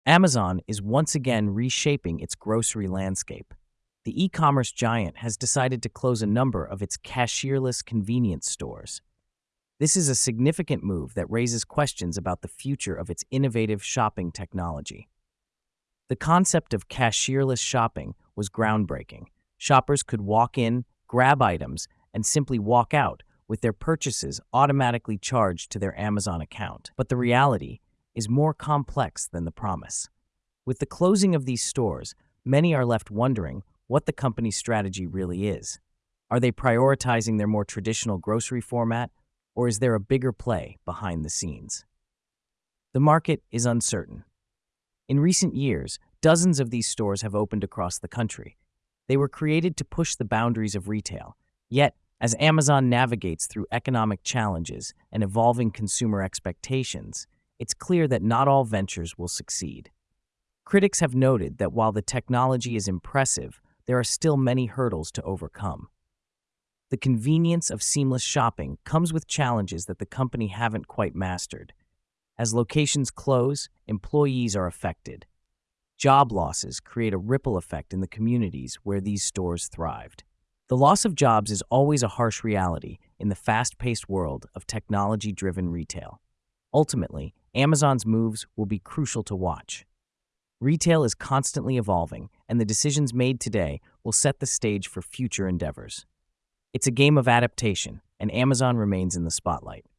Amazon is once again reshaping its grocery landscape. The e-commerce giant has decided to close a number of its cashierless convenience stores. This is a significant move that raises questions about the future of its innovative shopping technology. The concept of cashierless shopping was groundbreaking. Shoppers could walk in, grab items, and simply walk out with their purchases automatically charged to their Amazon account. But the reality is more complex than the promise. With the closing of these stores, many are left wondering what the company's strategy really is. Are they prioritizing their more traditional grocery format, or is there a bigger play behind the scenes? The market is uncertain. In recent years, dozens of these stores have opened across the country. They were created to push the boundaries of retail. Yet, as Amazon navigates through economic challenges and evolving consumer expectations, it's clear that not all ventures will succeed. Critics have noted that while the technology is impressive, there are still many hurdles to overcome. The convenience of seamless shopping comes with challenges that the company haven't quite mastered. As locations close, employees are affected. Job losses create a ripple effect in the communities where these stores thrived. The loss of jobs is always a harsh reality in the fast-paced world of technology-driven retail. Ultimately, Amazon's moves will be crucial to watch. Retail is constantly evolving, and the decisions made today will set the stage for future endeavors. It's a game of adaptation, and Amazon remains in the spotlight.